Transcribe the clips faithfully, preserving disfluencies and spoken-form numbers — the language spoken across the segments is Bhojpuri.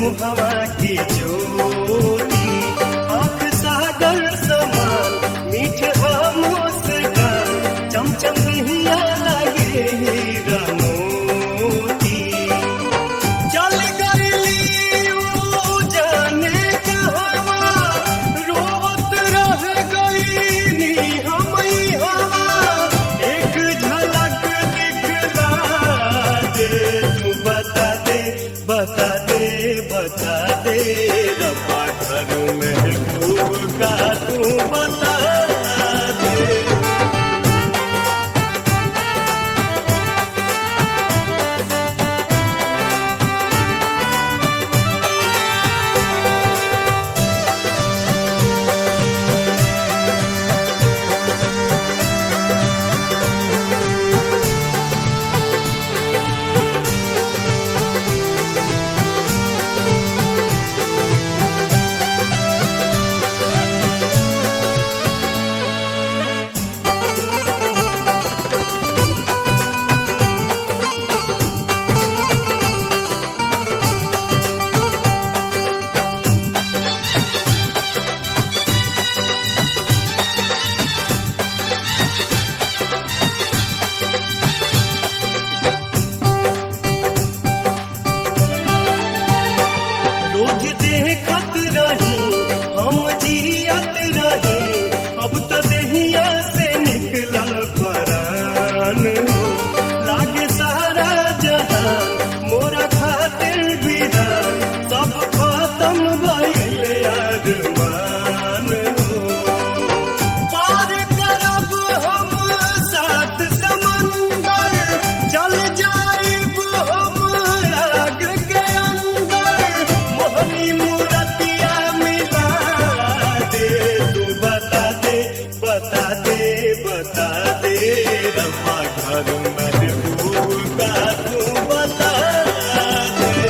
मुहवा की ज्योति, आँख सागर समान मीठे मुस्कान, चमचम हिया लगे हीरा मोती। चल गईली ऊ जाने कहवा, रोवत रह गईनी हमई हवा। एक झलक दिखला दे, तू बता दे बता दे बता दे, रब्बा घर महबूब का तू बता दे। रोज देखत रही हम जियत रही, अब तो देहिया से निकलल परान हो। लागे सारा जहान मोरा खातिर वीरान, सब खत्म भइल अरमान हो। पार करब हम सात समंदर, चल जाइब हम आग के अंदर। मोहनी मूरतिया मिला दे, तू बता दे बता दे बता दे, रब्बा घर महबूब का तू बता दे।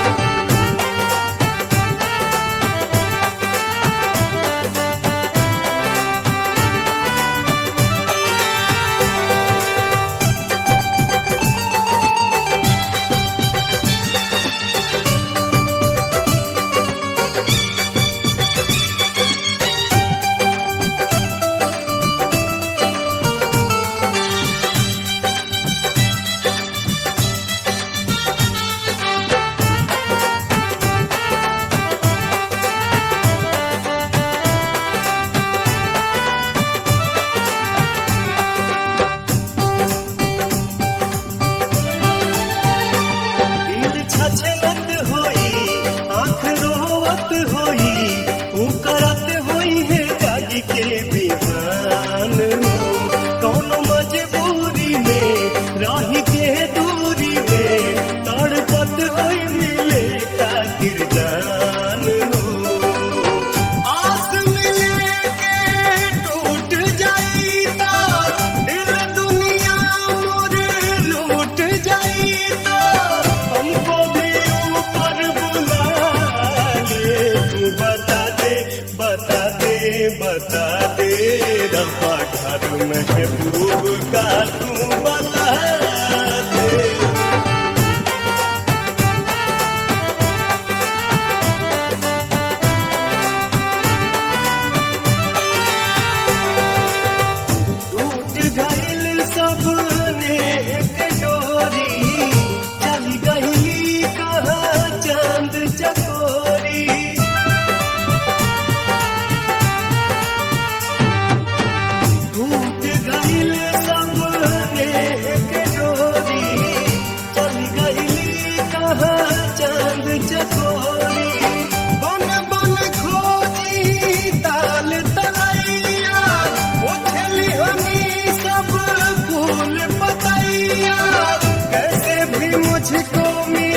दिल छछलत होई, आँख रोवत होई, ऊ करत होई है जागी के बिहान हो। कौनो मजबूरी में राही के दूरी में, तड़पत होई मिले खातिर जान हो। आस मिले के टूट जाई ता, दिल दुनिया मोर लूट जाई ता, हमको भी ऊपर बुला ले, तू बता दे बता दे बता दे, रब्बा घर महबूब का तू बता दे। टूट गइल सबने एक डोरी, चल गई कहाँ चांद चकोरी। टूट गइल सबने एक डोरी, चल गई कहाँ चांद चकोरी। बन बन खोजी ताल तलैया, उछली हमी सब फूल पतैया, कैसे भी मुझको